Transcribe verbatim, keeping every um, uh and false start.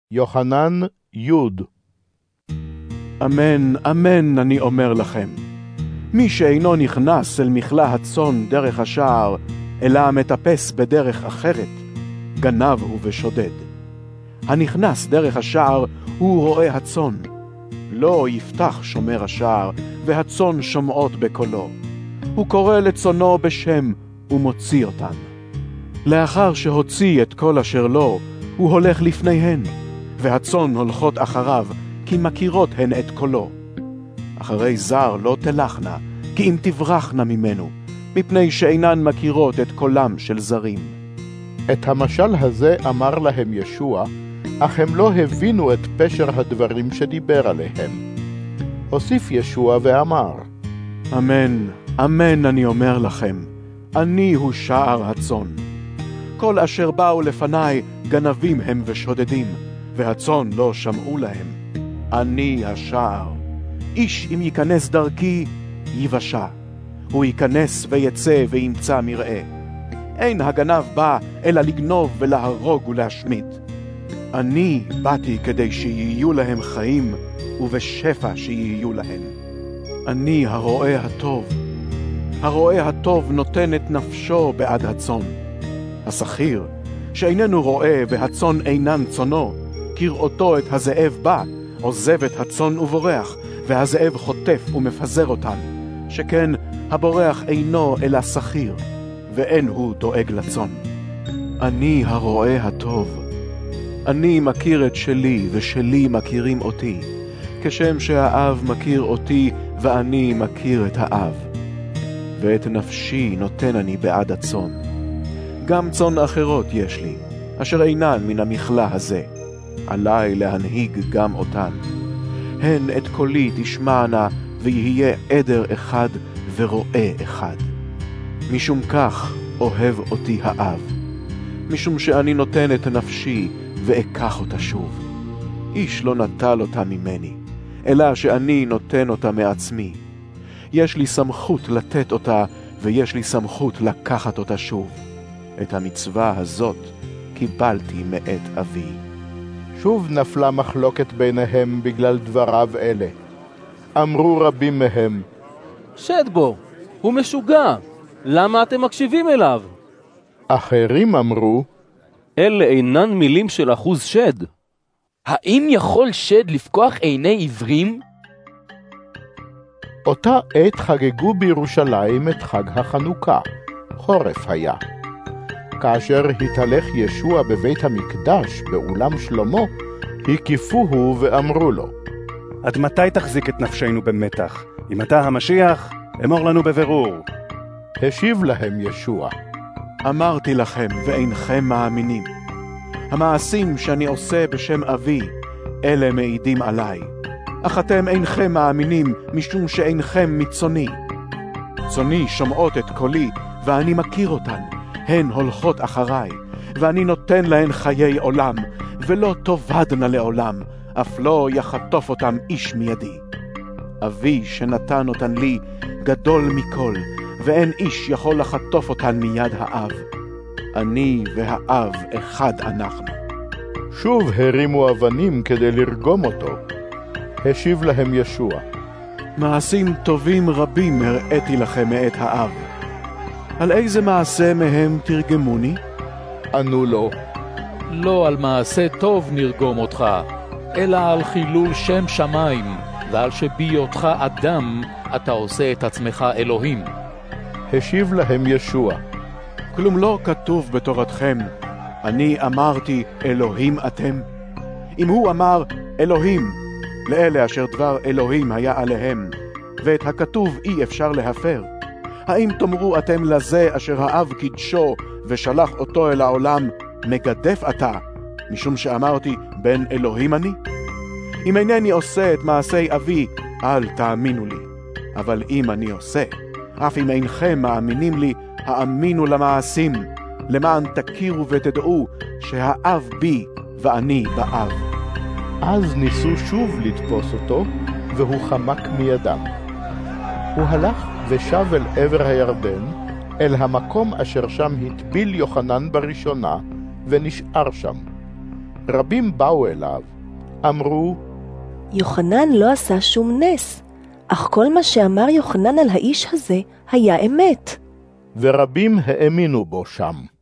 יוחנן י' אמן, אמן, אני אומר לכם, מי שאינו נכנס אל מכלה הצאן דרך השער, אלא מטפס בדרך אחרת, גנב הוא ושודד. הנכנס דרך השער הוא רואה הצאן. לא יפתח שומר השער, והצאן שומעות בקולו. הוא קורא לצאנו בשם ומוציא אותן. לאחר שהוציא את כל אשר לו, הוא הולך לפניהן, והצאן הולכות אחריו, כי מכירות הן את קולו. אחרי זר לא תלכנה, כי אם תברחנה ממנו, מפני שאינן מכירות את קולם של זרים. את המשל הזה אמר להם ישוע, אך הם לא הבינו את פשר הדברים שדיבר עליהם. הוסיף ישוע ואמר, אמן, אמן אני אומר לכם, אני הוא שער הצאן. כל אשר באו לפניי גנבים הם ושודדים, והצאן לא שמעו להם. אני השער. איש אם ייכנס דרכי, יבשע. הוא ייכנס ויצא וימצא מרעה. אין הגנב בא אלא לגנוב ולהרוג ולהשמיד. אני באתי כדי שיהיו להם חיים, ובשפע שיהיו להם. אני הרועה הטוב. הרועה הטוב נותן את נפשו בעד הצאן. השכיר, שאיננו רואה והצאן אינן צאנו, כראותו את הזאב בא, עוזב את הצאן ובורח, והזאב חוטף ומפזר אותן, שכן הבורח אינו אלא שכיר, ואין הוא דואג לצאן. אני הרועה הטוב. אני מכיר את שלי, ושלי מכירים אותי, כשם שהאב מכיר אותי, ואני מכיר את האב. ואת נפשי נותן אני בעד הצאן. גם צאן אחרות יש לי, אשר אינן מן המכלה הזה. עלי להנהיג גם אותן. הן את קולי תשמענה, ויהיה עדר אחד ורועה אחד. משום כך אוהב אותי האב, משום שאני נותן את נפשי ואקח אותה שוב. איש לא נטל אותה ממני, אלא שאני נותן אותה מעצמי. יש לי סמכות לתת אותה, ויש לי סמכות לקחת אותה שוב. את המצווה הזאת קיבלתי מאת אבי. שוב נפלה מחלוקת ביניהם בגלל דבריו אלה. אמרו רבים מהם, שד בו, הוא משוגע, למה אתם מקשיבים אליו? אחרים אמרו, אלה אינן מילים של אחוז שד. האם יכול שד לפקוח עיני עיוורים? אותה עת חגגו בירושלים את חג החנוכה, חורף היה. כאשר התהלך ישוע בבית המקדש באולם שלמה, הקיפוהו ואמרו לו, עד מתי תחזיק את נפשנו במתח? אם אתה המשיח, אמור לנו בבירור. השיב להם ישוע, אמרתי לכם ואינכם מאמינים. המעשים שאני עושה בשם אבי, אלה מעידים עליי. אך אתם אינכם מאמינים משום שאינכם מצוני. צוני שומעות את קולי, ואני מכיר אותן. הן הולכות אחריי, ואני נותן להן חיי עולם, ולא תאבדנה לעולם, אף לא יחטוף אותם איש מידי. אבי שנתן אותן לי גדול מכל, ואין איש יכול לחטוף אותן מיד האב. אני והאב אחד אנחנו. שוב הרימו אבנים כדי לרגום אותו. השיב להם ישוע, מעשים טובים רבים הראיתי לכם מאת האב. על איזה מעשה מהם תרגמוני? ענו לו, לא על מעשה טוב נרגום אותך, אלא על חילול שם שמיים, ועל שבהיותך אדם אתה עושה את עצמך אלוהים. השיב להם ישוע, כלום לא כתוב בתורתכם, אני אמרתי אלוהים אתם? אם הוא אמר אלוהים, לאלה אשר דבר אלוהים היה עליהם, ואת הכתוב אי אפשר להפר, האם תאמרו אתם לזה אשר האב קידשו ושלח אותו אל העולם, מגדף אתה, משום שאמרתי בן אלוהים אני? אם אינני עושה את מעשי אבי, אל תאמינו לי. אבל אם אני עושה, אף אם אינכם מאמינים לי, האמינו למעשים, למען תכירו ותדעו שהאב בי ואני באב. אז ניסו שוב לתפוס אותו, והוא חמק מידם. הוא הלך ושב אל עבר הירדן, אל המקום אשר שם הטביל יוחנן בראשונה, ונשאר שם. רבים באו אליו, אמרו, יוחנן לא עשה שום נס, אך כל מה שאמר יוחנן על האיש הזה היה אמת. ורבים האמינו בו שם.